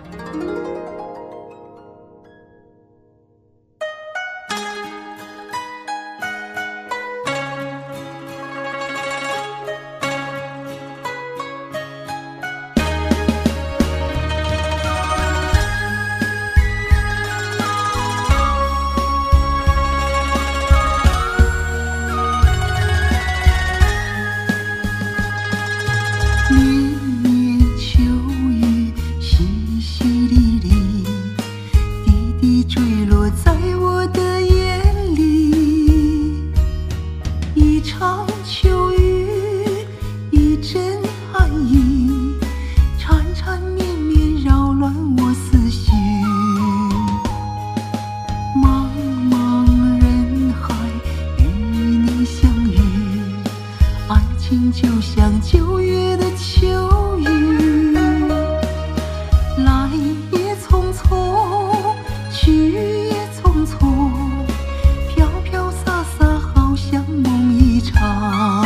就像9月的秋雨，来也匆匆，去也匆匆，飘飘洒洒，好像梦一场。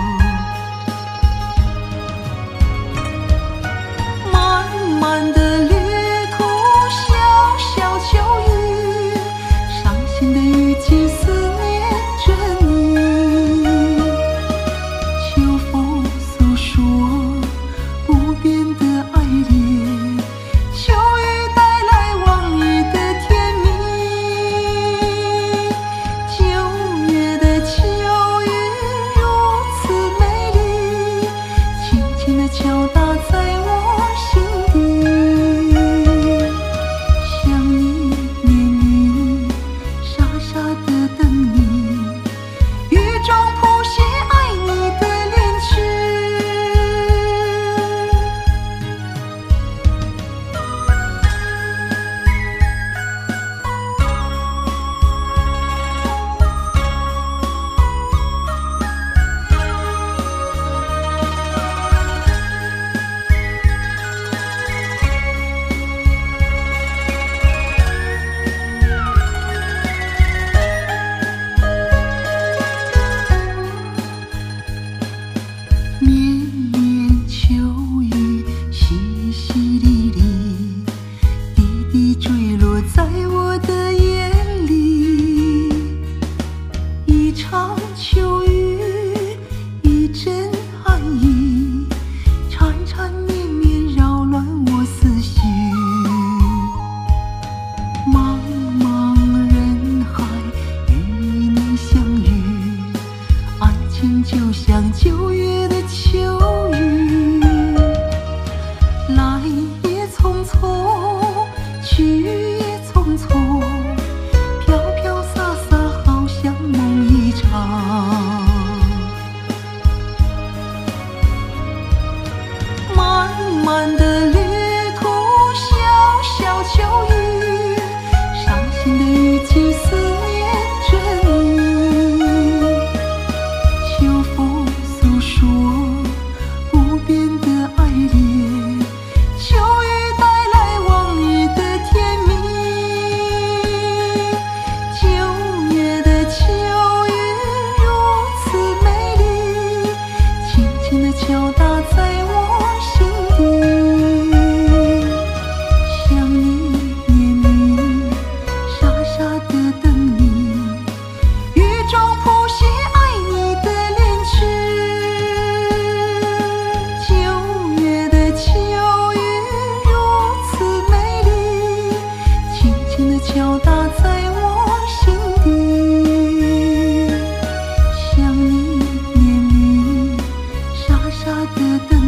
漫漫的旅途，小小秋雨，伤心的雨季，思念着你。敲打在我心底，想你念你，傻傻的等你，雨中谱写爱你的恋曲。在我的眼里，一场秋雨，一阵寒意，缠缠绵绵扰乱我思绪。茫茫人海，与你相遇，爱情就像9月的秋雨，来也匆匆，去也匆匆，飘飘洒洒，好像梦一场。漫漫的旅途，小小秋雨，伤心的雨季，思念着你。秋风诉说不变的爱恋，秋雨带来往日的甜蜜。9月的秋雨如此美丽，轻轻地敲打在我心底。想你念你，傻傻的等你，雨中谱写爱你的恋曲。9月的秋雨如此美丽，轻轻地敲打在我心底。想你念你，傻傻的等